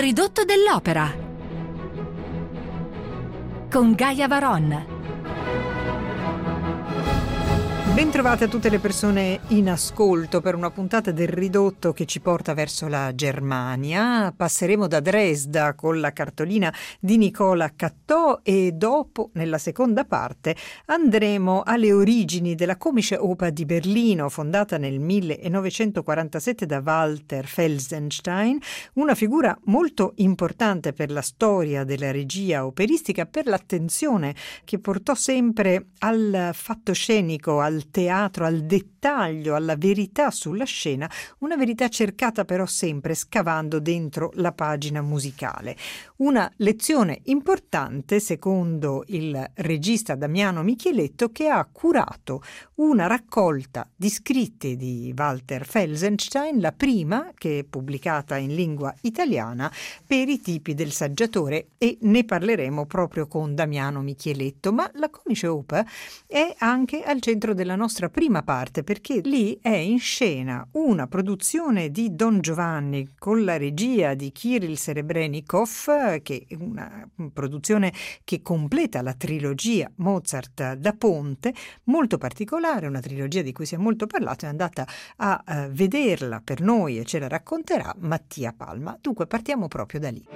ridotto dell'opera con Gaia Varon. Bentrovate a tutte le persone in ascolto per una puntata del Ridotto che ci porta verso la Germania. Passeremo da Dresda con la cartolina di Nicola Cattò e dopo, nella seconda parte, andremo alle origini della Komische Oper di Berlino, fondata nel 1947 da Walter Felsenstein, una figura molto importante per la storia della regia operistica, per l'attenzione che portò sempre al fatto scenico, al teatro, al dettaglio, alla verità sulla scena, una verità cercata però sempre scavando dentro la pagina musicale. Una lezione importante, secondo il regista Damiano Micheletto, che ha curato una raccolta di scritti di Walter Felsenstein, la prima che è pubblicata in lingua italiana per i tipi del saggiatore, e ne parleremo proprio con Damiano Micheletto. Ma la Komische Oper è anche al centro della nostra prima parte, perché lì è in scena una produzione di Don Giovanni con la regia di Kirill Serebrennikov, che è una produzione che completa la trilogia Mozart da Ponte, molto particolare, una trilogia di cui si è molto parlato. È andata a vederla per noi e ce la racconterà Mattia Palma. Dunque partiamo proprio da lì.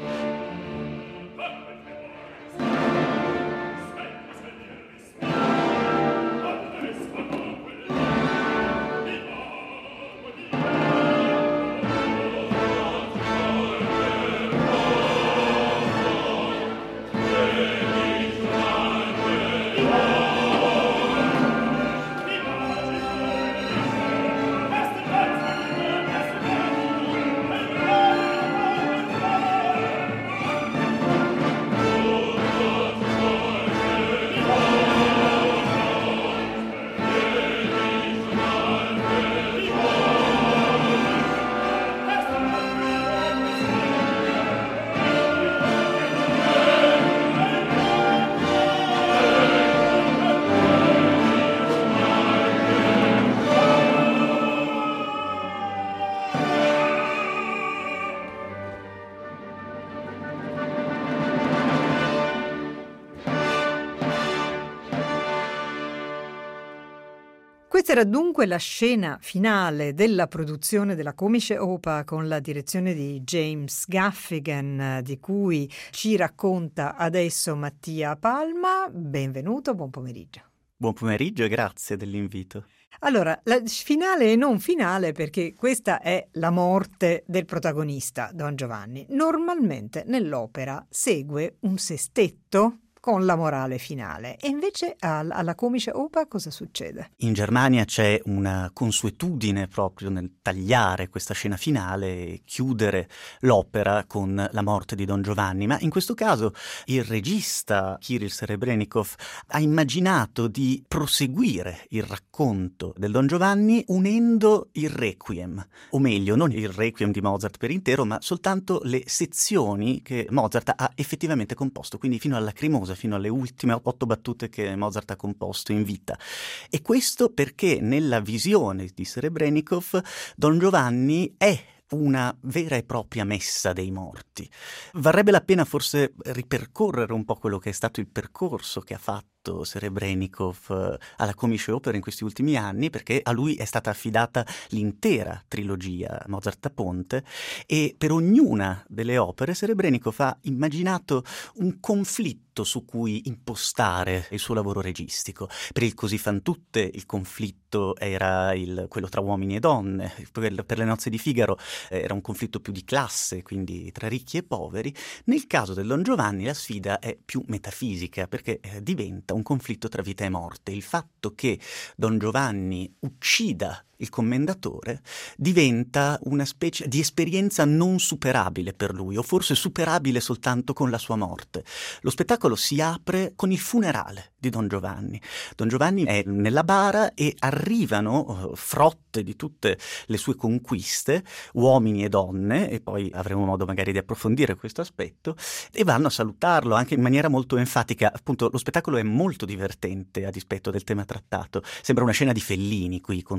Questa era dunque la scena finale della produzione della Komische Oper con la direzione di James Gaffigan, di cui ci racconta adesso Mattia Palma. Benvenuto, buon pomeriggio. Buon pomeriggio e grazie dell'invito. Allora, la finale e non finale, perché questa è la morte del protagonista, Don Giovanni. Normalmente nell'opera segue un sestetto con la morale finale, e invece alla Komische Oper cosa succede? In Germania c'è una consuetudine proprio nel tagliare questa scena finale e chiudere l'opera con la morte di Don Giovanni, ma in questo caso il regista Kirill Serebrennikov ha immaginato di proseguire il racconto del Don Giovanni unendo il Requiem, o meglio non il Requiem di Mozart per intero, ma soltanto le sezioni che Mozart ha effettivamente composto, quindi fino alla Lacrimosa, fino alle ultime 8 battute che Mozart ha composto in vita. E questo perché nella visione di Serebrennikov Don Giovanni è una vera e propria messa dei morti. Varrebbe la pena forse ripercorrere un po' quello che è stato il percorso che ha fatto Serebrennikov alla Komische Oper in questi ultimi anni, perché a lui è stata affidata l'intera trilogia Mozart da Ponte, e per ognuna delle opere Serebrennikov ha immaginato un conflitto su cui impostare il suo lavoro registico. Per il Così fan tutte il conflitto era quello tra uomini e donne, per le Nozze di Figaro era un conflitto più di classe, quindi tra ricchi e poveri. Nel caso del Don Giovanni la sfida è più metafisica, perché diventa un conflitto tra vita e morte. Il fatto che Don Giovanni uccida il commendatore diventa una specie di esperienza non superabile per lui, o forse superabile soltanto con la sua morte. Lo spettacolo si apre con il funerale di Don Giovanni. Don Giovanni è nella bara e arrivano frotte di tutte le sue conquiste, uomini e donne, e poi avremo modo magari di approfondire questo aspetto, e vanno a salutarlo anche in maniera molto enfatica. Appunto, lo spettacolo è molto divertente a dispetto del tema trattato. Sembra una scena di Fellini qui, con tutte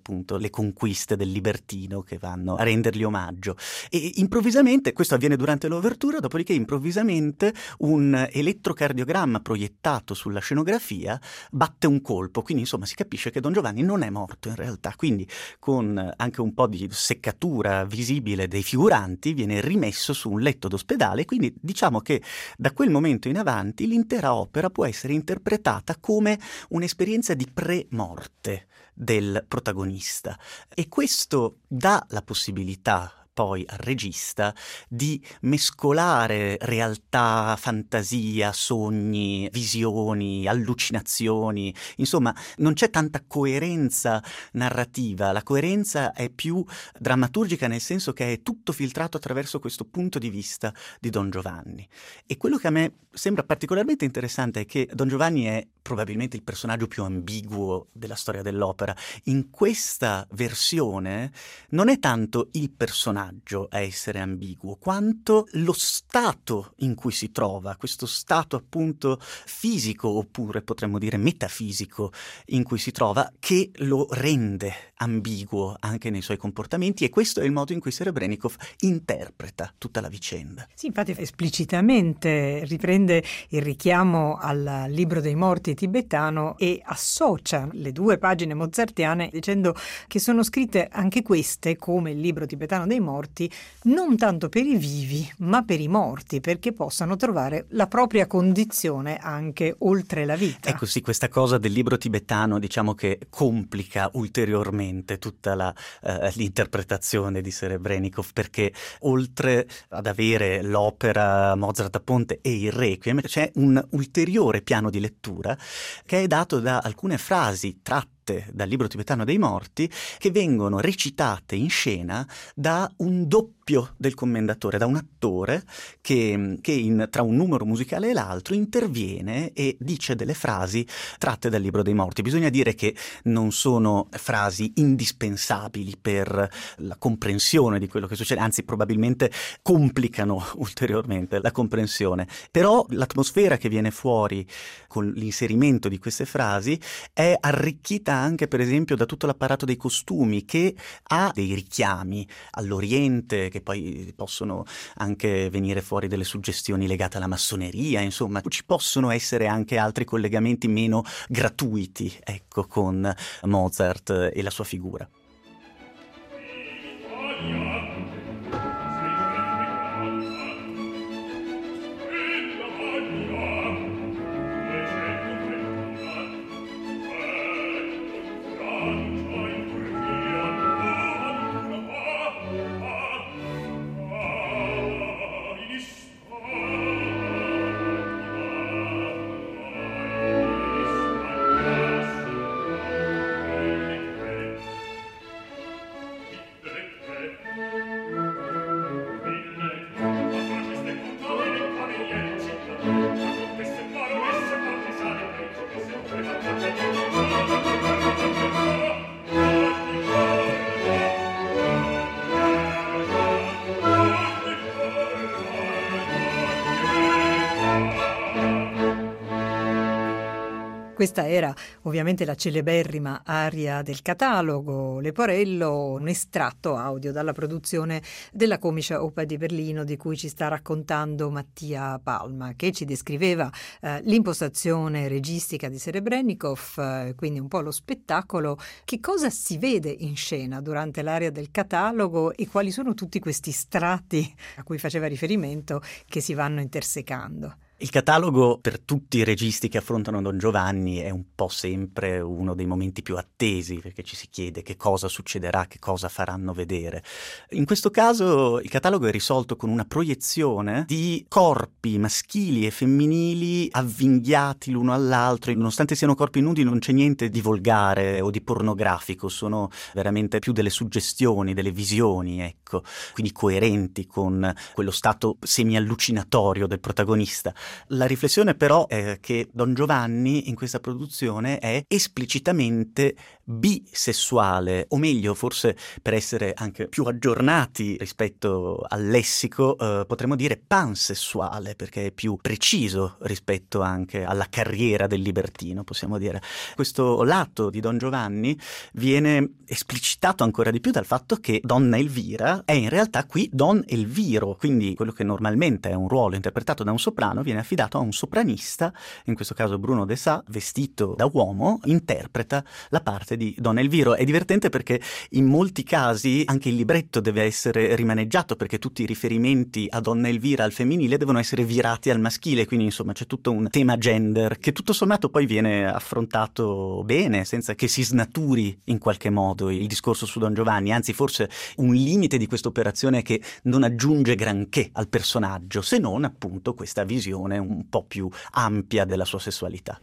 appunto le conquiste del libertino che vanno a rendergli omaggio. E improvvisamente, questo avviene durante l'ouverture, dopodiché improvvisamente un elettrocardiogramma proiettato sulla scenografia batte un colpo, quindi insomma si capisce che Don Giovanni non è morto in realtà, quindi con anche un po' di seccatura visibile dei figuranti viene rimesso su un letto d'ospedale, quindi diciamo che da quel momento in avanti l'intera opera può essere interpretata come un'esperienza di pre-morte del protagonista, e questo dà la possibilità poi al regista di mescolare realtà, fantasia, sogni, visioni, allucinazioni. Insomma, non c'è tanta coerenza narrativa, la coerenza è più drammaturgica, nel senso che è tutto filtrato attraverso questo punto di vista di Don Giovanni. E quello che a me sembra particolarmente interessante è che Don Giovanni è probabilmente il personaggio più ambiguo della storia dell'opera. In questa versione non è tanto il personaggio a essere ambiguo, quanto lo stato in cui si trova, questo stato appunto fisico, oppure potremmo dire metafisico, in cui si trova, che lo rende ambiguo anche nei suoi comportamenti, e questo è il modo in cui Serebrennikov interpreta tutta la vicenda. Sì, infatti esplicitamente riprende il richiamo al libro dei morti tibetano e associa le due pagine mozartiane dicendo che sono scritte anche queste, come il libro tibetano dei morti, non tanto per i vivi ma per i morti, perché possano trovare la propria condizione anche oltre la vita. Ecco sì, questa cosa del libro tibetano diciamo che complica ulteriormente tutta l'interpretazione di Serebrennikov, perché oltre ad avere l'opera Mozart a Ponte e il Requiem c'è un ulteriore piano di lettura che è dato da alcune frasi tratte dal libro tibetano dei morti, che vengono recitate in scena da un doppio del commendatore, da un attore che tra un numero musicale e l'altro interviene e dice delle frasi tratte dal libro dei morti. Bisogna dire che non sono frasi indispensabili per la comprensione di quello che succede, anzi probabilmente complicano ulteriormente la comprensione, però l'atmosfera che viene fuori con l'inserimento di queste frasi è arricchita anche per esempio da tutto l'apparato dei costumi, che ha dei richiami all'Oriente, che poi possono anche venire fuori delle suggestioni legate alla massoneria. Insomma, ci possono essere anche altri collegamenti meno gratuiti, ecco, con Mozart e la sua figura. Questa era ovviamente la celeberrima aria del catalogo Leporello, un estratto audio dalla produzione della Comica Oper di Berlino, di cui ci sta raccontando Mattia Palma, che ci descriveva l'impostazione registica di Serebrennikov, quindi un po' lo spettacolo. Che cosa si vede in scena durante l'aria del catalogo e quali sono tutti questi strati a cui faceva riferimento che si vanno intersecando? Il catalogo per tutti i registi che affrontano Don Giovanni è un po' sempre uno dei momenti più attesi, perché ci si chiede che cosa succederà, che cosa faranno vedere. In questo caso il catalogo è risolto con una proiezione di corpi maschili e femminili avvinghiati l'uno all'altro. Nonostante siano corpi nudi non c'è niente di volgare o di pornografico, sono veramente più delle suggestioni, delle visioni, ecco, quindi coerenti con quello stato semi-allucinatorio del protagonista. La riflessione però è che Don Giovanni in questa produzione è esplicitamente bisessuale, o meglio, forse per essere anche più aggiornati rispetto al lessico, potremmo dire pansessuale, perché è più preciso rispetto anche alla carriera del libertino, possiamo dire. Questo lato di Don Giovanni viene esplicitato ancora di più dal fatto che Donna Elvira è in realtà qui Don Elviro, quindi quello che normalmente è un ruolo interpretato da un soprano viene affidato a un sopranista, in questo caso Bruno De Sa, vestito da uomo, interpreta la parte di Don Elviro. È divertente perché in molti casi anche il libretto deve essere rimaneggiato, perché tutti i riferimenti a Donna Elvira al femminile devono essere virati al maschile, quindi insomma c'è tutto un tema gender che tutto sommato poi viene affrontato bene, senza che si snaturi in qualche modo il discorso su Don Giovanni. Anzi, forse un limite di questa operazione è che non aggiunge granché al personaggio, se non appunto questa visione un po' più ampia della sua sessualità.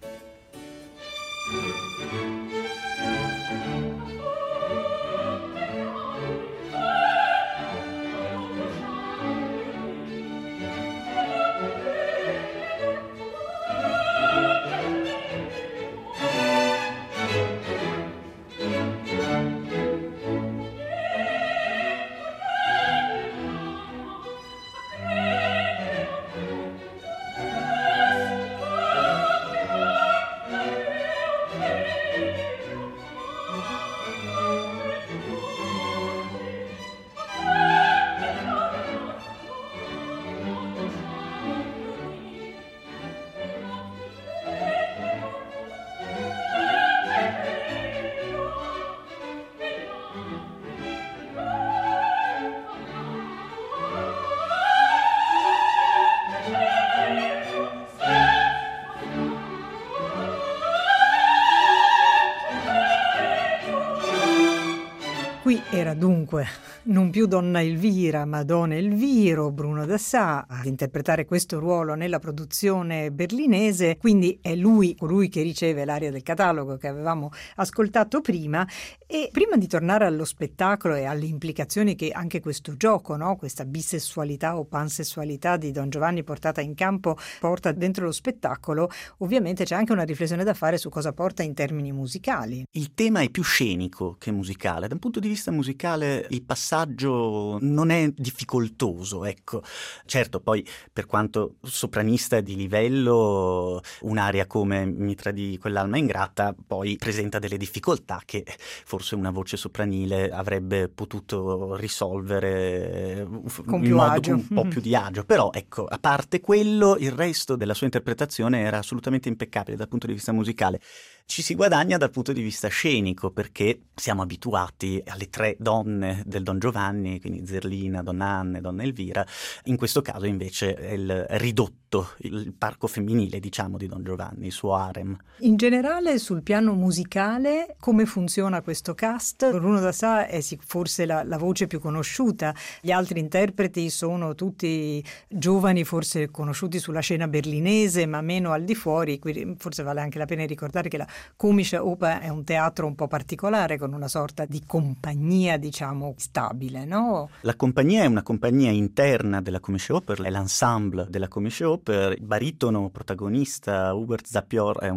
Qui era dunque non più Donna Elvira, ma Don Elviro, Bruno De Sa, ad interpretare questo ruolo nella produzione berlinese, quindi è lui colui che riceve l'aria del catalogo che avevamo ascoltato prima. E prima di tornare allo spettacolo e alle implicazioni che anche questo gioco, no? Questa bisessualità o pansessualità di Don Giovanni portata in campo porta dentro lo spettacolo, ovviamente c'è anche una riflessione da fare su cosa porta in termini musicali. Il tema è più scenico che musicale. Da un punto di vista musicale il passaggio non è difficoltoso, ecco. Certo, poi per quanto sopranista di livello, un'aria come Mitra di quell'alma ingrata poi presenta delle difficoltà che forse una voce sopranile avrebbe potuto risolvere Con in più modo agio. un po' più di agio. Però ecco, a parte quello, il resto della sua interpretazione era assolutamente impeccabile dal punto di vista musicale. Ci si guadagna dal punto di vista scenico, perché siamo abituati alle tre donne del Don Giovanni, quindi Zerlina, Donna Anna e Donna Elvira. In questo caso invece è il ridotto, il parco femminile, diciamo, di Don Giovanni, il suo harem. In generale sul piano musicale come funziona questo cast? Bruno De Sa è forse la voce più conosciuta, gli altri interpreti sono tutti giovani, forse conosciuti sulla scena berlinese ma meno al di fuori. Qui forse vale anche la pena ricordare che la Komische Oper è un teatro un po' particolare, con una sorta di compagnia, diciamo, stabile, no? La compagnia è una compagnia interna della Komische Oper, è l'ensemble della Komische Oper. Il baritono protagonista Hubert Zapior è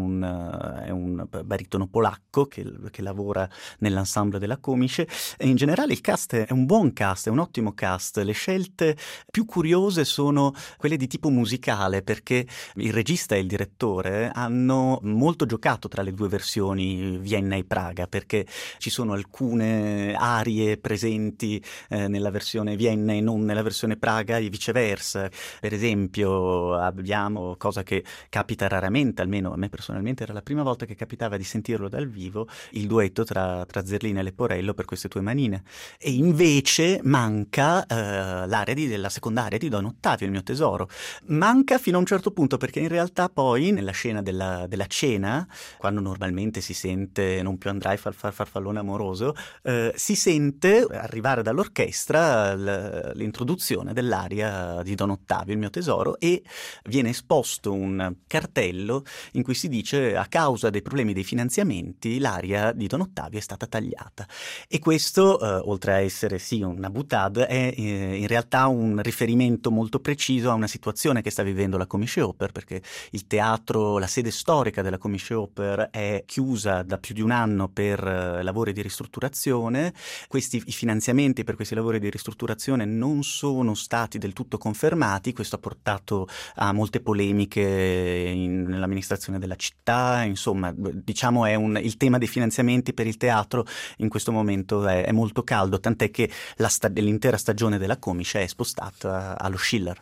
un baritono polacco che lavora nell'ensemble della Komische, e in generale il cast è un buon cast, è un ottimo cast. Le scelte più curiose sono quelle di tipo musicale, perché il regista e il direttore hanno molto giocato tra le due versioni Vienna e Praga, perché ci sono alcune arie presenti nella versione Vienna e non nella versione Praga e viceversa. Per esempio abbiamo, cosa che capita raramente, almeno a me personalmente era la prima volta che capitava di sentirlo dal vivo, il duetto tra Zerlina e Leporello per Queste tue manine, e invece manca della seconda aria di Don Ottavio, il mio tesoro. Manca fino a un certo punto, perché in realtà poi nella scena della cena, quando normalmente si sente Non più andrai farfallone amoroso, si sente arrivare dall'orchestra l'introduzione dell'aria di Don Ottavio, il mio tesoro, e viene esposto un cartello in cui si dice: a causa dei problemi dei finanziamenti l'aria di Don Ottavio è stata tagliata. E questo, oltre a essere sì una boutade, è in realtà un riferimento molto preciso a una situazione che sta vivendo la Komische Oper, perché il teatro, la sede storica della Komische Oper, è chiusa da più di un anno per lavori di ristrutturazione. I finanziamenti per questi lavori di ristrutturazione non sono stati del tutto confermati. Questo ha portato a molte polemiche nell'amministrazione della città. Insomma, diciamo il tema dei finanziamenti per il teatro in questo momento è molto caldo, tant'è che l'intera stagione della Komische è spostata allo Schiller.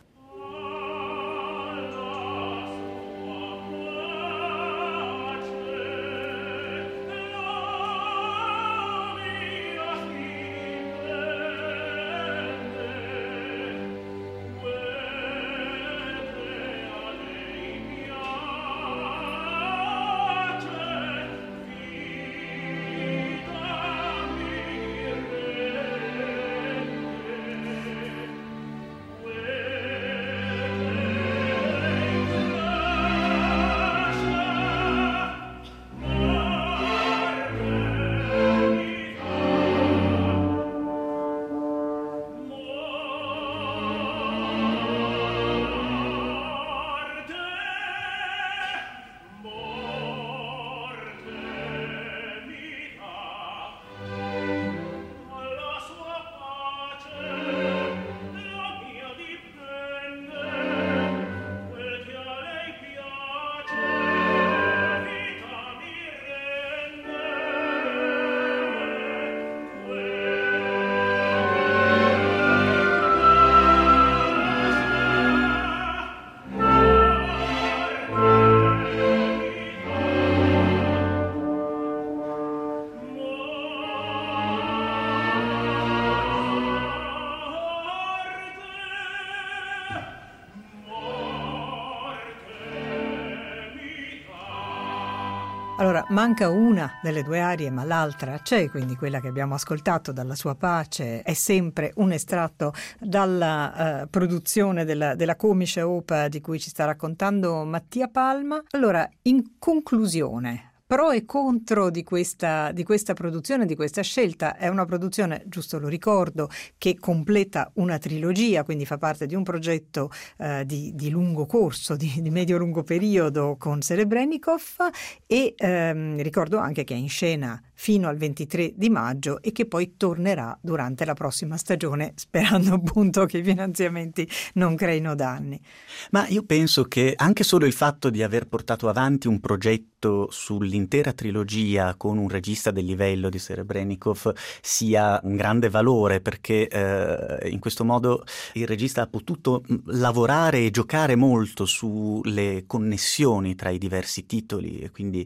Allora, manca una delle due arie, ma l'altra c'è, quindi quella che abbiamo ascoltato dalla sua pace è sempre un estratto dalla produzione della Komische Oper di cui ci sta raccontando Mattia Palma. Allora, in conclusione, pro e contro di questa produzione, di questa scelta. È una produzione, giusto lo ricordo, che completa una trilogia, quindi fa parte di un progetto di lungo corso, di medio-lungo periodo con Serebrennikov, e ricordo anche che è in scena fino al 23 di maggio e che poi tornerà durante la prossima stagione, sperando appunto che i finanziamenti non creino danni. Ma io penso che anche solo il fatto di aver portato avanti un progetto sull'intera trilogia con un regista del livello di Serebrennikov sia un grande valore, perché in questo modo il regista ha potuto lavorare e giocare molto sulle connessioni tra i diversi titoli,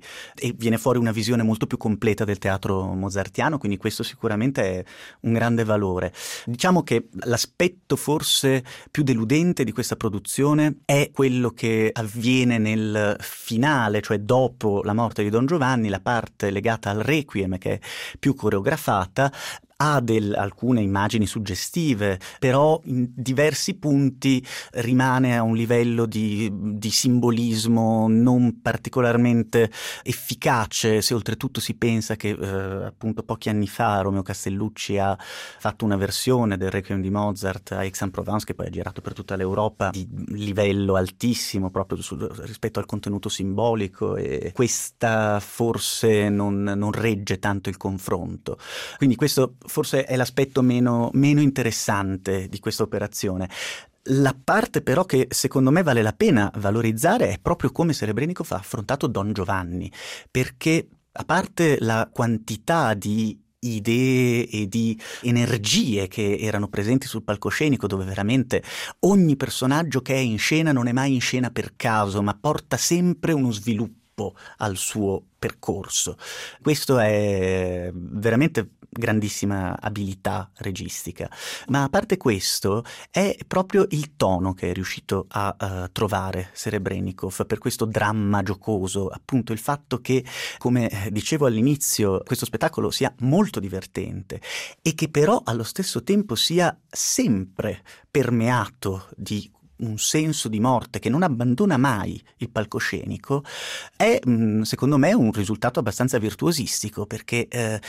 e viene fuori una visione molto più completa del teatro mozartiano, quindi questo sicuramente è un grande valore. Diciamo che l'aspetto forse più deludente di questa produzione è quello che avviene nel finale, cioè dopo la morte di Don Giovanni, la parte legata al Requiem, che è più coreografata, ha alcune immagini suggestive, però in diversi punti rimane a un livello di simbolismo non particolarmente efficace, se oltretutto si pensa che appunto pochi anni fa Romeo Castellucci ha fatto una versione del Requiem di Mozart a Aix-en-Provence, che poi ha girato per tutta l'Europa, di livello altissimo proprio rispetto al contenuto simbolico, e questa forse non regge tanto il confronto. Quindi questo forse è l'aspetto meno interessante di questa operazione. La parte però che secondo me vale la pena valorizzare è proprio come Serebrennikov ha affrontato Don Giovanni, perché a parte la quantità di idee e di energie che erano presenti sul palcoscenico, dove veramente ogni personaggio che è in scena non è mai in scena per caso, ma porta sempre uno sviluppo al suo percorso. Questo è veramente grandissima abilità registica. Ma a parte questo, è proprio il tono che è riuscito a trovare Serebrennikov per questo dramma giocoso, appunto il fatto che, come dicevo all'inizio, questo spettacolo sia molto divertente e che però allo stesso tempo sia sempre permeato di un senso di morte che non abbandona mai il palcoscenico, è secondo me un risultato abbastanza virtuosistico, perché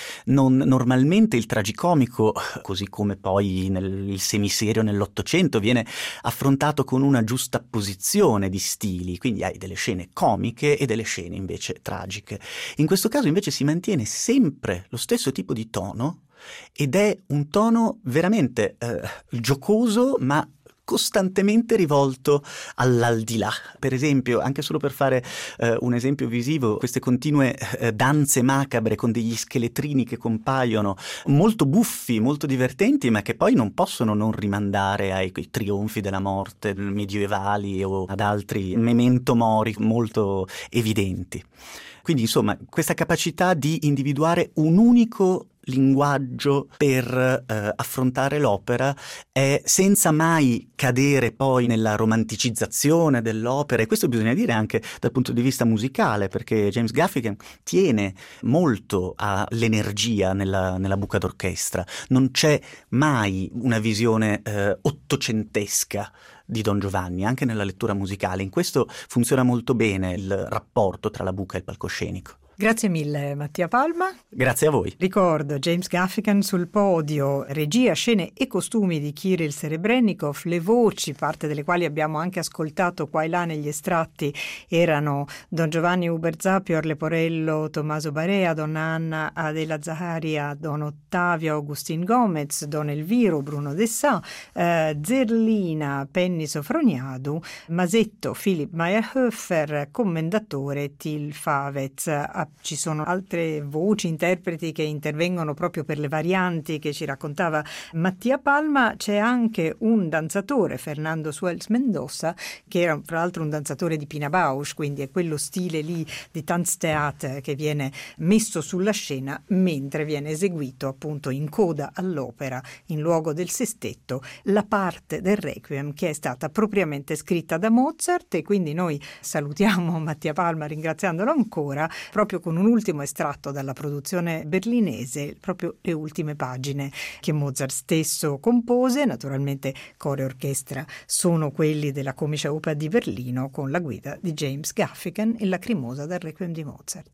normalmente il tragicomico, così come poi il semiserio nell'Ottocento, viene affrontato con una giustapposizione di stili, quindi hai delle scene comiche e delle scene invece tragiche. In questo caso invece si mantiene sempre lo stesso tipo di tono, ed è un tono veramente giocoso, ma costantemente rivolto all'aldilà. Per esempio, anche solo per fare un esempio visivo, queste continue danze macabre con degli scheletrini che compaiono, molto buffi, molto divertenti, ma che poi non possono non rimandare ai trionfi della morte medievali o ad altri memento mori molto evidenti. Quindi, insomma, questa capacità di individuare un unico linguaggio per affrontare l'opera è senza mai cadere poi nella romanticizzazione dell'opera, e questo bisogna dire anche dal punto di vista musicale, perché James Gaffigan tiene molto all'energia nella buca d'orchestra. Non c'è mai una visione ottocentesca di Don Giovanni, anche nella lettura musicale. In questo funziona molto bene il rapporto tra la buca e il palcoscenico. Grazie mille Mattia Palma. Grazie a voi. Ricordo James Gaffigan sul podio, regia, scene e costumi di Kirill Serebrennikov. Le voci, parte delle quali abbiamo anche ascoltato qua e là negli estratti, erano Don Giovanni Hubert Zapior, Leporello Tommaso Barea, Donna Anna Adela Zaharia, Don Ottavio Agustin Gomez, Don Elviro Bruno Dessà, Zerlina Penny Sofroniadu, Masetto Philipp Meyerhofer, commendatore Til Favez. Ci sono altre voci, interpreti che intervengono proprio per le varianti che ci raccontava Mattia Palma. C'è anche un danzatore, Fernando Suels Mendoza, che era tra l'altro un danzatore di Pina Bausch, quindi è quello stile lì di Tanztheater che viene messo sulla scena mentre viene eseguito appunto in coda all'opera, in luogo del sestetto, la parte del Requiem che è stata propriamente scritta da Mozart. E quindi noi salutiamo Mattia Palma ringraziandolo ancora, proprio con un ultimo estratto dalla produzione berlinese, proprio le ultime pagine che Mozart stesso compose. Naturalmente coro e orchestra sono quelli della Comica Oper di Berlino con la guida di James Gaffigan e Lacrimosa dal Requiem di Mozart.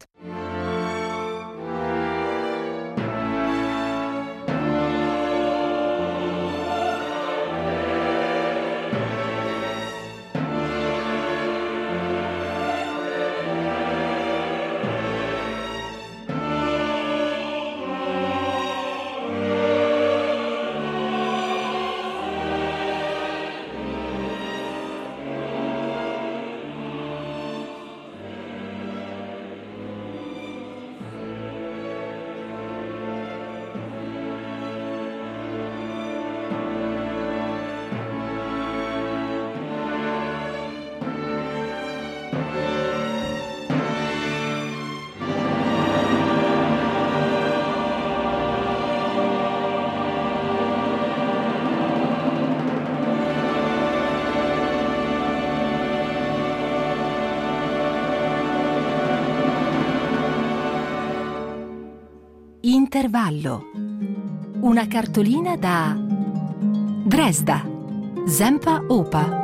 Intervallo. Una cartolina da Dresda, Zempa Opa.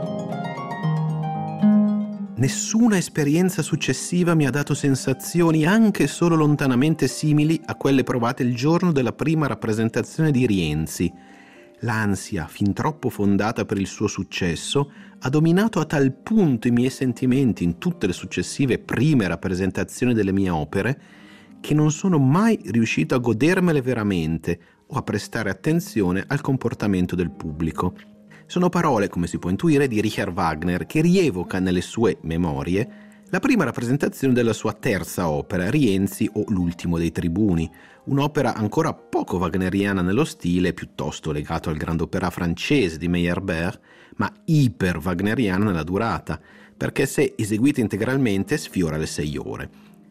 Nessuna esperienza successiva mi ha dato sensazioni anche solo lontanamente simili a quelle provate il giorno della prima rappresentazione di Rienzi. L'ansia, fin troppo fondata per il suo successo, ha dominato a tal punto i miei sentimenti in tutte le successive prime rappresentazioni delle mie opere che non sono mai riuscito a godermele veramente o a prestare attenzione al comportamento del pubblico. Sono parole, come si può intuire, di Richard Wagner, che rievoca nelle sue memorie la prima rappresentazione della sua terza opera, Rienzi o L'ultimo dei tribuni, un'opera ancora poco wagneriana nello stile, piuttosto legato al grande opera francese di Meyerbeer, ma iper wagneriana nella durata, perché se eseguita integralmente sfiora le 6 ore.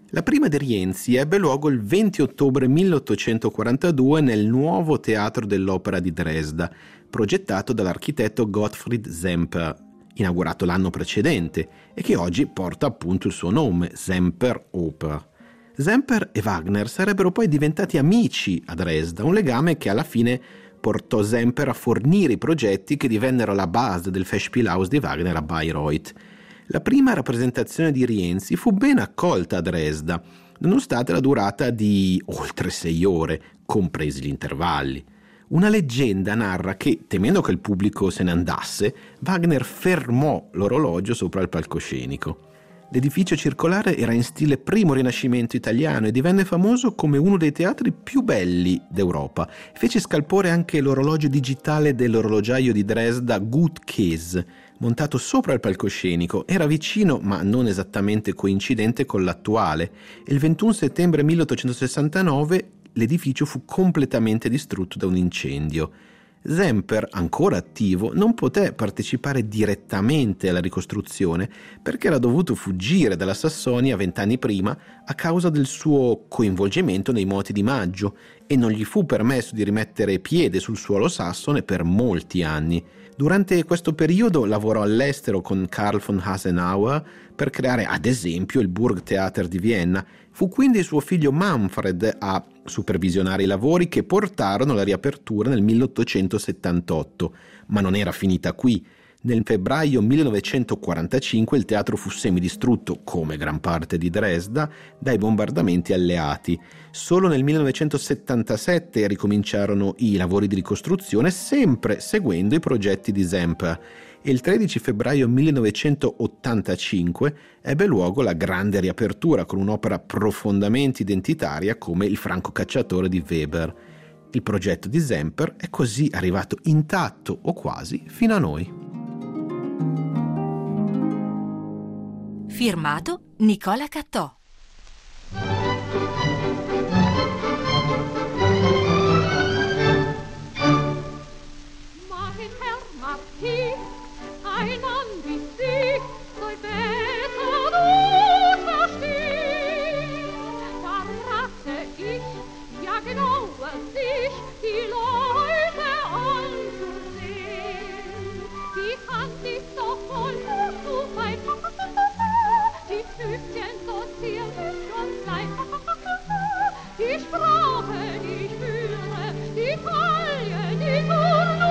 La prima di Rienzi ebbe luogo il 20 ottobre 1842 nel nuovo Teatro dell'Opera di Dresda, progettato dall'architetto Gottfried Semper, inaugurato l'anno precedente e che oggi porta appunto il suo nome, Semperoper. Semper e Wagner sarebbero poi diventati amici a Dresda, un legame che alla fine portò Semper a fornire i progetti che divennero la base del Festspielhaus di Wagner a Bayreuth. La prima rappresentazione di Rienzi fu ben accolta a Dresda, nonostante la durata di oltre 6 ore, compresi gli intervalli. Una leggenda narra che, temendo che il pubblico se ne andasse, Wagner fermò l'orologio sopra il palcoscenico. L'edificio circolare era in stile primo rinascimento italiano e divenne famoso come uno dei teatri più belli d'Europa. Fece scalpore anche l'orologio digitale dell'orologiaio di Dresda Gut Käse, montato sopra il palcoscenico. Era vicino, ma non esattamente coincidente con l'attuale. Il 21 settembre 1869 l'edificio fu completamente distrutto da un incendio. Semper, ancora attivo, non poté partecipare direttamente alla ricostruzione perché era dovuto fuggire dalla Sassonia 20 anni prima a causa del suo coinvolgimento nei moti di maggio e non gli fu permesso di rimettere piede sul suolo sassone per molti anni. Durante questo periodo lavorò all'estero con Karl von Hasenauer per creare ad esempio il Burgtheater di Vienna. Fu quindi suo figlio Manfred a supervisionare i lavori che portarono alla riapertura nel 1878, ma non era finita qui. Nel febbraio 1945 il teatro fu semidistrutto, come gran parte di Dresda, dai bombardamenti alleati. Solo nel 1977 ricominciarono i lavori di ricostruzione, sempre seguendo i progetti di Semper. E il 13 febbraio 1985 ebbe luogo la grande riapertura con un'opera profondamente identitaria come Il Franco Cacciatore di Weber. Il progetto di Semper è così arrivato intatto o quasi fino a noi. Firmato Nicola Cattò. Ein Mann wie Sie soll besser gut verstehen. Darum rate ich, ja genauer sich, die Leute anzusehen. Die Hand ist doch voll zu fein, die Füßchen so zierlich und klein. Die Sprache, die ich führe, die Taille, die Tournure.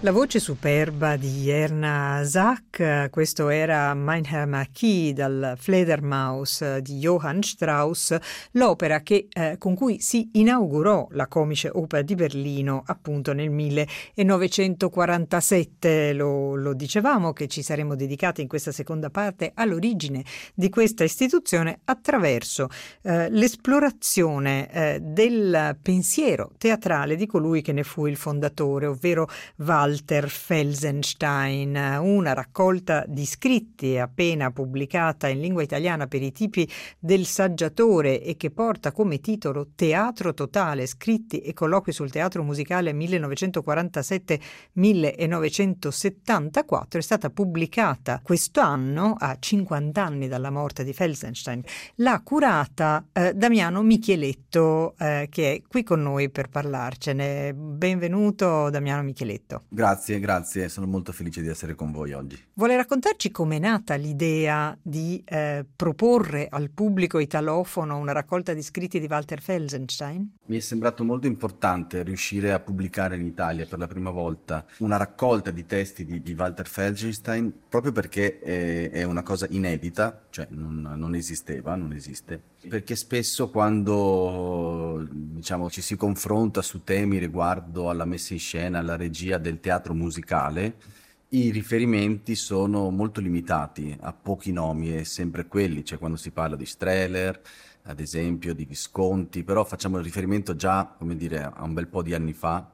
La voce superba di Erna Zach, questo era Mein Herr Marquis dal Fledermaus di Johann Strauss, l'opera con cui si inaugurò la Komische Oper di Berlino appunto nel 1947. Lo dicevamo che ci saremmo dedicati in questa seconda parte all'origine di questa istituzione attraverso l'esplorazione del pensiero teatrale di colui che ne fu il fondatore, ovvero Walter Felsenstein, una raccolta di scritti appena pubblicata in lingua italiana per i tipi del Saggiatore e che porta come titolo Teatro totale, scritti e colloqui sul teatro musicale 1947-1974, è stata pubblicata quest'anno a 50 anni dalla morte di Felsenstein. L'ha curata Damiano Micheletto, che è qui con noi per parlarcene. Benvenuto Damiano Micheletto. Grazie, sono molto felice di essere con voi oggi. Vuole raccontarci com'è nata l'idea di proporre al pubblico italofono una raccolta di scritti di Walter Felsenstein? Mi è sembrato molto importante riuscire a pubblicare in Italia per la prima volta una raccolta di testi di Walter Felsenstein, proprio perché è una cosa inedita, cioè non esiste, perché spesso quando ci si confronta su temi riguardo alla messa in scena, alla regia del teatro musicale, i riferimenti sono molto limitati a pochi nomi e sempre quelli, cioè quando si parla di Strehler, ad esempio, di Visconti, però facciamo riferimento già, a un bel po' di anni fa.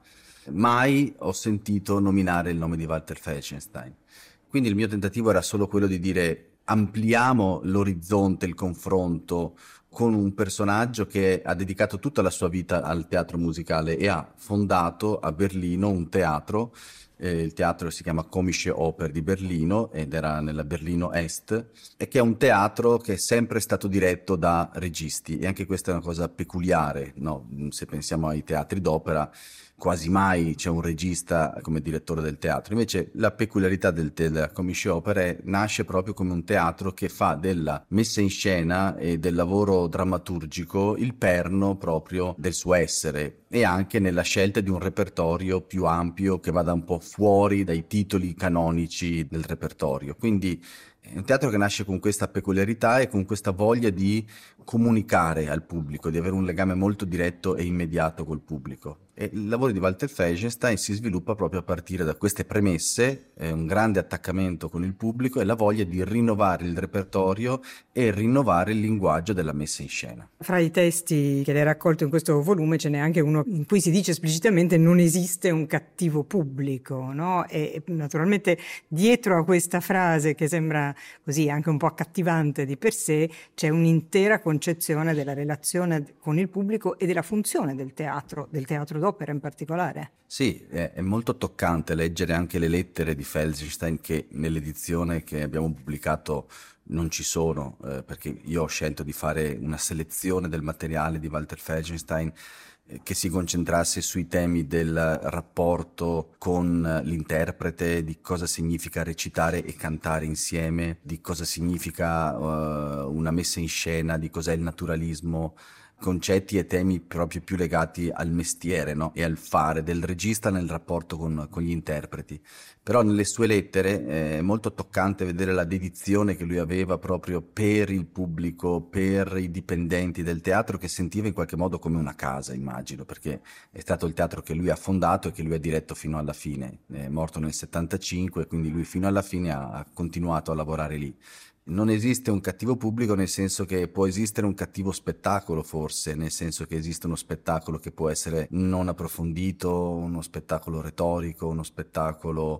Mai ho sentito nominare il nome di Walter Felsenstein. Quindi il mio tentativo era solo quello di dire ampliamo l'orizzonte, il confronto con un personaggio che ha dedicato tutta la sua vita al teatro musicale e ha fondato a Berlino un teatro. Il teatro si chiama Komische Oper di Berlino ed era nella Berlino Est, e che è un teatro che è sempre stato diretto da registi, e anche questa è una cosa peculiare, no? Se pensiamo ai teatri d'opera quasi mai c'è un regista come direttore del teatro. Invece la peculiarità della Komische Oper nasce proprio come un teatro che fa della messa in scena e del lavoro drammaturgico il perno proprio del suo essere, e anche nella scelta di un repertorio più ampio che vada un po' fuori dai titoli canonici del repertorio. Quindi è un teatro che nasce con questa peculiarità e con questa voglia di comunicare al pubblico, di avere un legame molto diretto e immediato col pubblico. E il lavoro di Walter Felsenstein si sviluppa proprio a partire da queste premesse, un grande attaccamento con il pubblico e la voglia di rinnovare il repertorio e rinnovare il linguaggio della messa in scena. Fra i testi che lei ha raccolto in questo volume ce n'è anche uno in cui si dice esplicitamente non esiste un cattivo pubblico, no? E naturalmente dietro a questa frase, che sembra così anche un po' accattivante di per sé, c'è un'intera concezione della relazione con il pubblico e della funzione del teatro d'opera in particolare. Sì, è molto toccante leggere anche le lettere di Felsenstein, che nell'edizione che abbiamo pubblicato non ci sono, perché io ho scelto di fare una selezione del materiale di Walter Felsenstein che si concentrasse sui temi del rapporto con l'interprete, di cosa significa recitare e cantare insieme, di cosa significa una messa in scena, di cos'è il naturalismo, concetti e temi proprio più legati al mestiere, no? E al fare del regista nel rapporto con gli interpreti. Però nelle sue lettere è molto toccante vedere la dedizione che lui aveva proprio per il pubblico, per i dipendenti del teatro, che sentiva in qualche modo come una casa, immagino, perché è stato il teatro che lui ha fondato e che lui ha diretto fino alla fine. È morto nel 75, quindi lui fino alla fine ha continuato a lavorare lì. Non esiste un cattivo pubblico, nel senso che può esistere un cattivo spettacolo, forse, nel senso che esiste uno spettacolo che può essere non approfondito, uno spettacolo retorico, uno spettacolo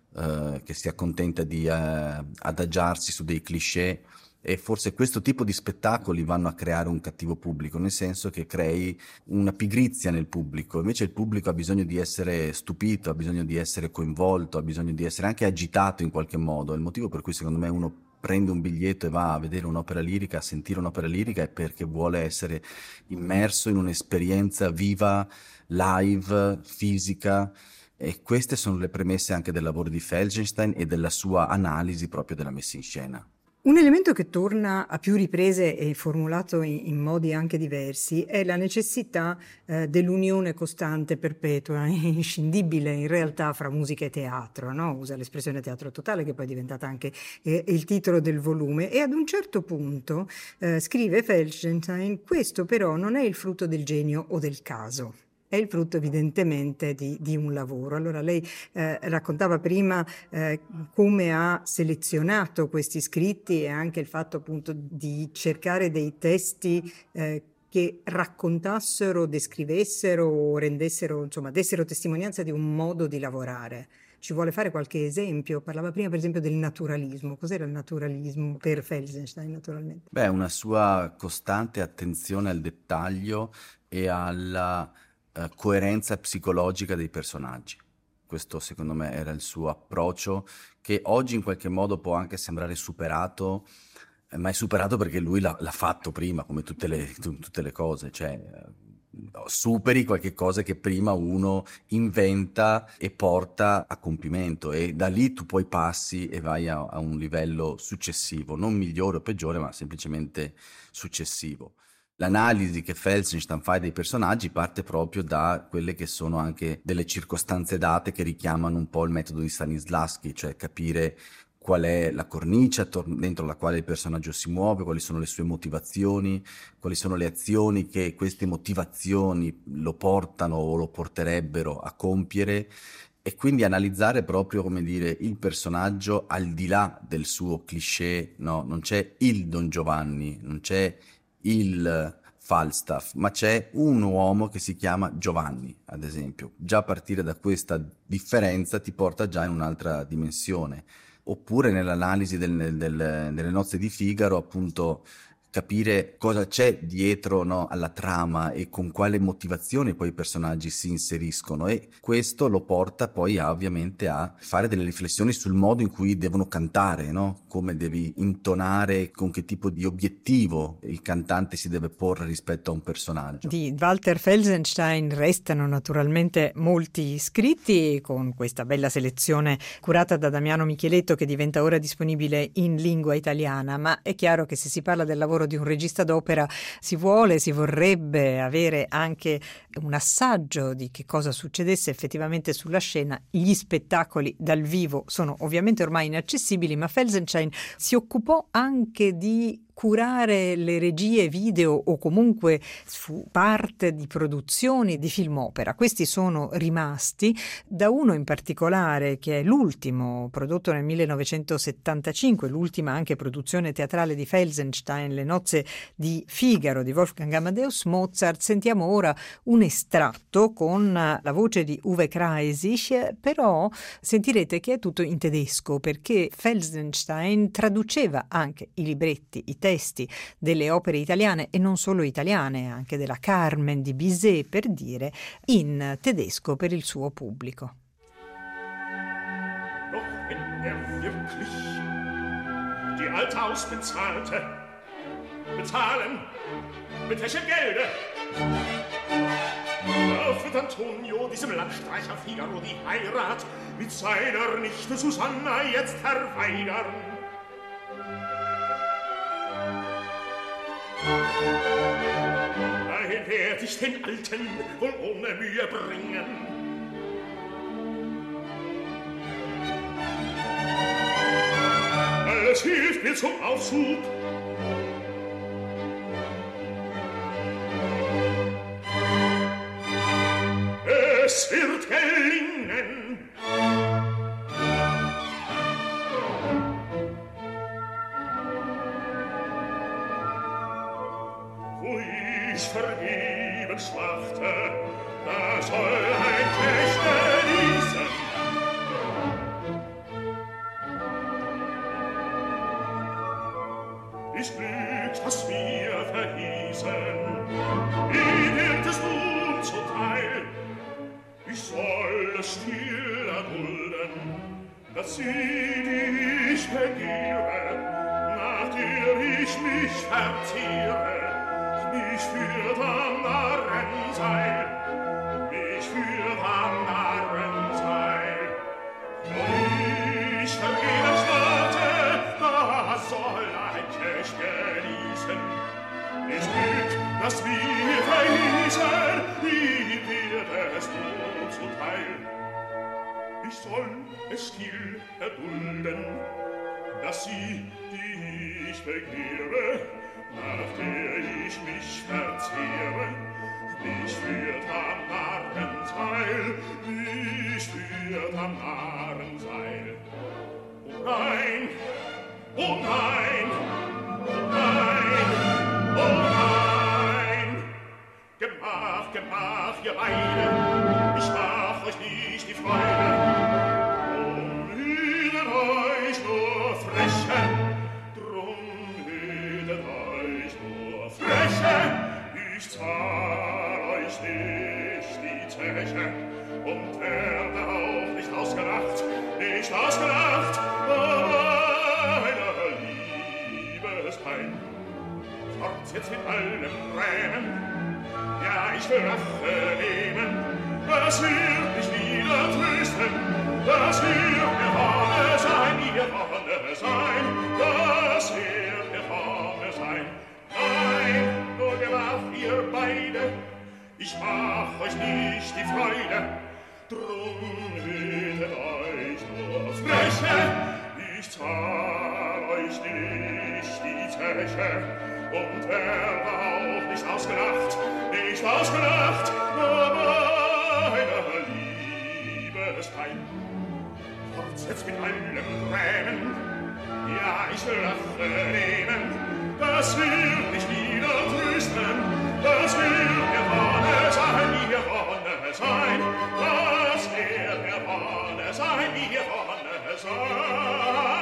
che si accontenta di adagiarsi su dei cliché, e forse questo tipo di spettacoli vanno a creare un cattivo pubblico, nel senso che crei una pigrizia nel pubblico. Invece il pubblico ha bisogno di essere stupito, ha bisogno di essere coinvolto, ha bisogno di essere anche agitato in qualche modo. Il motivo per cui secondo me uno prende un biglietto e va a vedere un'opera lirica, a sentire un'opera lirica, è perché vuole essere immerso in un'esperienza viva, live, fisica, e queste sono le premesse anche del lavoro di Felsenstein e della sua analisi proprio della messa in scena. Un elemento che torna a più riprese e formulato in modi anche diversi è la necessità dell'unione costante, perpetua, inscindibile in realtà fra musica e teatro, no? Usa l'espressione teatro totale, che poi è diventata anche il titolo del volume, e ad un certo punto scrive Felsenstein: questo però non è il frutto del genio o del caso. È il frutto evidentemente di un lavoro. Allora lei raccontava prima come ha selezionato questi scritti e anche il fatto appunto di cercare dei testi che raccontassero, descrivessero o rendessero, insomma, dessero testimonianza di un modo di lavorare. Ci vuole fare qualche esempio? Parlava prima per esempio del naturalismo. Cos'era il naturalismo per Felsenstein, naturalmente? Beh, una sua costante attenzione al dettaglio e alla coerenza psicologica dei personaggi. Questo secondo me era il suo approccio, che oggi in qualche modo può anche sembrare superato, ma è superato perché lui l'ha fatto prima, come tutte le cose, cioè superi qualche cosa che prima uno inventa e porta a compimento, e da lì tu poi passi e vai a un livello successivo, non migliore o peggiore, ma semplicemente successivo. L'analisi che Felsenstein fa dei personaggi parte proprio da quelle che sono anche delle circostanze date che richiamano un po' il metodo di Stanislavski, cioè capire qual è la cornice dentro la quale il personaggio si muove, quali sono le sue motivazioni, quali sono le azioni che queste motivazioni lo portano o lo porterebbero a compiere, e quindi analizzare proprio, come dire, il personaggio al di là del suo cliché, no? Non c'è il Don Giovanni, non c'è il Falstaff, ma c'è un uomo che si chiama Giovanni, ad esempio. Già a partire da questa differenza ti porta già in un'altra dimensione. Oppure nell'analisi delle nozze di Figaro, appunto, capire cosa c'è dietro, no, alla trama e con quale motivazione poi i personaggi si inseriscono, e questo lo porta poi ovviamente a fare delle riflessioni sul modo in cui devono cantare, no? Come devi intonare, con che tipo di obiettivo il cantante si deve porre rispetto a un personaggio. Di Walter Felsenstein restano naturalmente molti scritti, con questa bella selezione curata da Damiano Micheletto, che diventa ora disponibile in lingua italiana, ma è chiaro che se si parla del lavoro di un regista d'opera si vorrebbe avere anche un assaggio di che cosa succedesse effettivamente sulla scena. Gli spettacoli dal vivo sono ovviamente ormai inaccessibili, ma Felsenstein si occupò anche di curare le regie video o comunque fu parte di produzioni di film opera. Questi sono rimasti, da uno in particolare che è l'ultimo, prodotto nel 1975, l'ultima anche produzione teatrale di Felsenstein, Le nozze di Figaro di Wolfgang Amadeus Mozart. Sentiamo ora un estratto con la voce di Uwe Kreisich, però sentirete che è tutto in tedesco, perché Felsenstein traduceva anche i libretti, i testi delle opere italiane, e non solo italiane, anche della Carmen di Bizet, per dire, in tedesco per il suo pubblico. Doch wenn wirklich die alte ausbezahlte, bezahlen mit welchem Gelde? Darauf wird Antonio diesem Landstreicher Figaro die Heirat mit seiner Nichte Susanna jetzt verweigern. Dahin werd ich den Alten wohl ohne Mühe bringen. Es hilft mir zum Aufschub. Es wird gelingen. Wo ich vergebens schlachte, da soll ein Knecht ließen. Ich Glück, das mir verhießen, wie wird es nun zuteil? Ich soll es still erdulden, dass sie, die ich begehre, nach der ich mich verziere, mich führt am Narrenseil, mich führt am Narrenseil. Ich vergebens warte, da soll Teil. Ich soll es still erdulden, dass sie, die ich begehre, nach der ich mich verzehre, mich führt am Narrenseil, mich führt am Narrenseil. Oh nein, oh nein, oh nein, oh nein! Gemach, gemach, ihr beide, ich mach euch nicht die Freude. Drum hütet euch nur Freche, drum hütet euch nur Freche, ich zahl euch nicht die Zeche und werde auch nicht ausgelacht, aber einer Liebespein. Fort jetzt mit allen Tränen, ja, ich will Rache nehmen, das wird mich wieder trösten, das wird mir Wonne sein, ihr Wonne sein, das wird mir Wonne sein. Nein, nur gemach ihr beide, ich mach euch nicht die Freude, drum hütet euch nur Freche, ich zahl euch nicht die Zeche und werde auch nicht ausgelacht, aber einer Liebespein. Fortsetzt mit allen Tränen, ja, ich will Rache nehmen, das wird mich wieder trösten, das wird mir Wonne sein, ihr Wonne sein, das wird mir Wonne sein, ihr Wonne sein.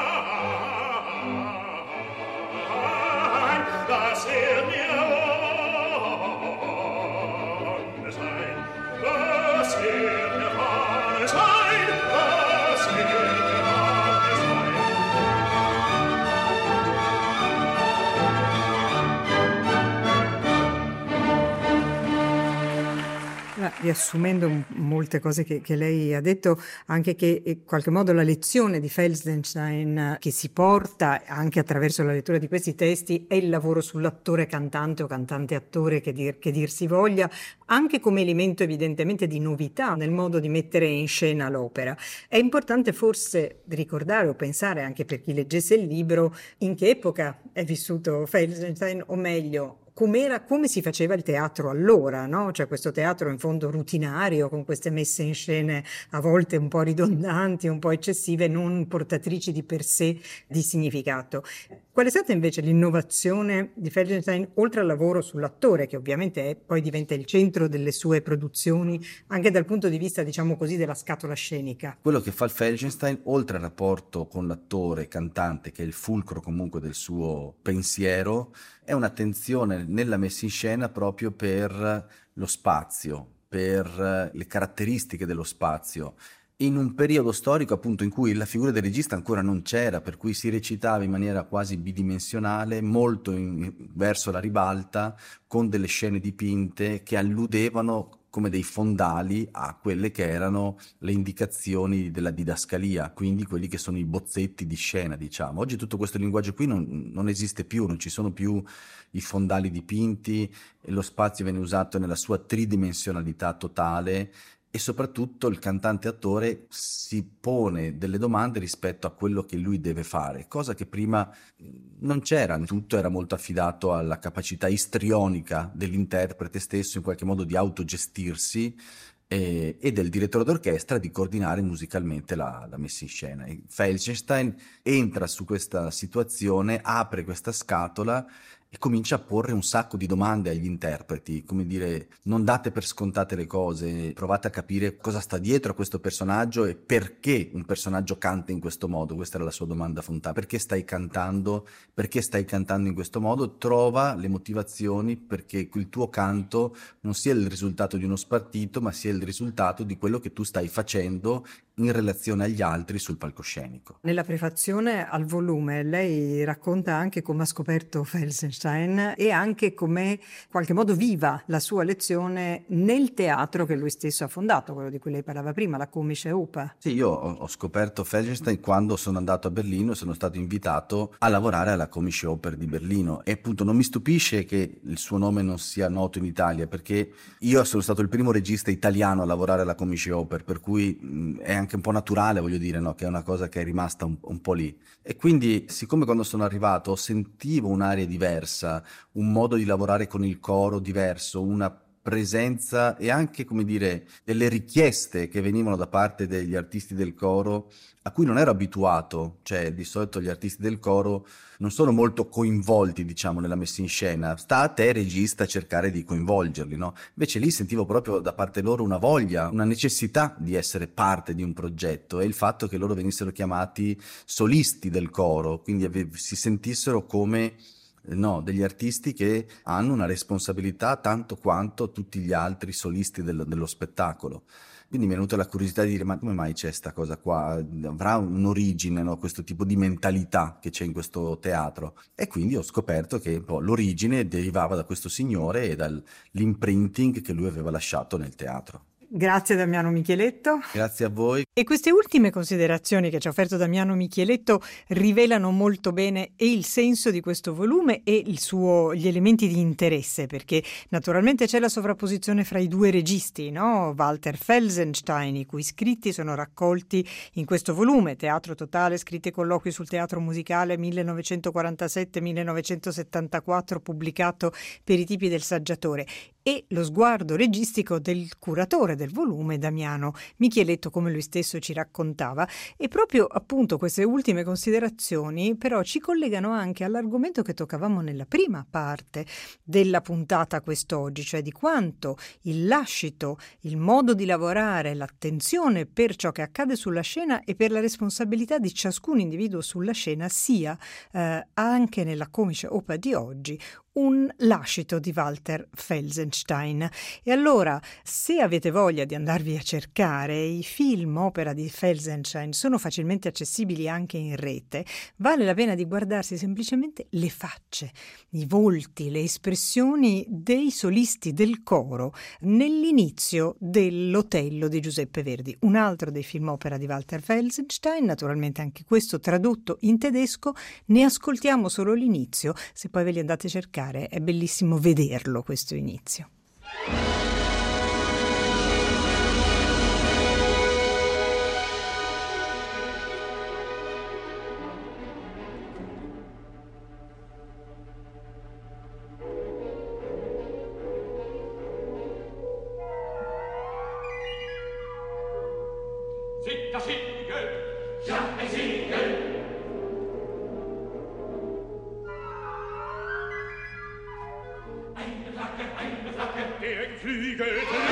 Das wird mir Wonne sein, das wird mir Wonne sein, das wird mir Wonne sein. Riassumendo molte cose che lei ha detto, anche che in qualche modo la lezione di Felsenstein che si porta anche attraverso la lettura di questi testi è il lavoro sull'attore cantante o cantante-attore che dir si voglia, anche come elemento evidentemente di novità nel modo di mettere in scena l'opera. È importante forse ricordare o pensare, anche per chi leggesse il libro, in che epoca è vissuto Felsenstein, o meglio, come si faceva il teatro allora, no? Cioè questo teatro in fondo rutinario, con queste messe in scene a volte un po' ridondanti, un po' eccessive, non portatrici di per sé di significato. Qual è stata invece l'innovazione di Felsenstein, oltre al lavoro sull'attore, che ovviamente poi diventa il centro delle sue produzioni, anche dal punto di vista, diciamo così, della scatola scenica? Quello che fa il Felsenstein, oltre al rapporto con l'attore cantante, che è il fulcro comunque del suo pensiero, è un'attenzione nella messa in scena proprio per lo spazio, per le caratteristiche dello spazio, in un periodo storico appunto in cui la figura del regista ancora non c'era, per cui si recitava in maniera quasi bidimensionale, molto verso la ribalta, con delle scene dipinte che alludevano come dei fondali a quelle che erano le indicazioni della didascalia, quindi quelli che sono i bozzetti di scena, diciamo. Oggi tutto questo linguaggio qui non esiste più, non ci sono più i fondali dipinti, e lo spazio viene usato nella sua tridimensionalità totale, e soprattutto il cantante attore si pone delle domande rispetto a quello che lui deve fare, cosa che prima non c'era. Tutto era molto affidato alla capacità istrionica dell'interprete stesso, in qualche modo di autogestirsi, e del direttore d'orchestra di coordinare musicalmente la messa in scena. E Felsenstein entra su questa situazione, apre questa scatola e comincia a porre un sacco di domande agli interpreti, come dire, non date per scontate le cose, provate a capire cosa sta dietro a questo personaggio e perché un personaggio canta in questo modo. Questa era la sua domanda fondamentale: perché stai cantando in questo modo? Trova le motivazioni perché il tuo canto non sia il risultato di uno spartito, ma sia il risultato di quello che tu stai facendo in relazione agli altri sul palcoscenico. Nella prefazione al volume lei racconta anche come ha scoperto Felsenstein. Felsenstein e anche come in qualche modo viva la sua lezione nel teatro che lui stesso ha fondato, quello di cui lei parlava prima, la Komische Oper. Sì, io ho scoperto Felsenstein quando sono andato a Berlino e sono stato invitato a lavorare alla Komische Oper di Berlino, e appunto non mi stupisce che il suo nome non sia noto in Italia, perché io sono stato il primo regista italiano a lavorare alla Komische Oper, per cui è anche un po' naturale, voglio dire, no? Che è una cosa che è rimasta un po' lì. E quindi, siccome quando sono arrivato sentivo un'aria diversa, un modo di lavorare con il coro diverso, una presenza e anche, come dire, delle richieste che venivano da parte degli artisti del coro a cui non ero abituato, cioè di solito gli artisti del coro non sono molto coinvolti, diciamo, nella messa in scena, sta a te regista cercare di coinvolgerli, no? Invece lì sentivo proprio da parte loro una voglia, una necessità di essere parte di un progetto, e il fatto che loro venissero chiamati solisti del coro, quindi si sentissero come degli artisti che hanno una responsabilità tanto quanto tutti gli altri solisti dello spettacolo. Quindi mi è venuta la curiosità di dire: ma come mai c'è sta cosa qua? Avrà un'origine, no? Questo tipo di mentalità che c'è in questo teatro? E quindi ho scoperto che un po' l'origine derivava da questo signore e dall'imprinting che lui aveva lasciato nel teatro. Grazie Damiano Micheletto. Grazie a voi. E queste ultime considerazioni che ci ha offerto Damiano Micheletto rivelano molto bene e il senso di questo volume e gli elementi di interesse, perché naturalmente c'è la sovrapposizione fra i due registi, no? Walter Felsenstein, i cui scritti sono raccolti in questo volume, Teatro Totale, scritti e colloqui sul teatro musicale 1947-1974, pubblicato per i tipi del Saggiatore, e lo sguardo registico del curatore del volume, Damiano Micheletto, come lui stesso ci raccontava. E proprio appunto queste ultime considerazioni però ci collegano anche all'argomento che toccavamo nella prima parte della puntata quest'oggi, cioè di quanto il lascito, il modo di lavorare, l'attenzione per ciò che accade sulla scena e per la responsabilità di ciascun individuo sulla scena sia anche nella Komische Oper di oggi un lascito di Walter Felsenstein. E allora, se avete voglia di andarvi a cercare, i film opera di Felsenstein sono facilmente accessibili anche in rete. Vale la pena di guardarsi semplicemente le facce, i volti, le espressioni dei solisti del coro nell'inizio dell'Otello di Giuseppe Verdi, un altro dei film opera di Walter Felsenstein, naturalmente anche questo tradotto in tedesco. Ne ascoltiamo solo l'inizio, se poi ve li andate a cercare è bellissimo vederlo questo inizio. Zitta Siegel! Ja, ein Siegel! Der geflügelte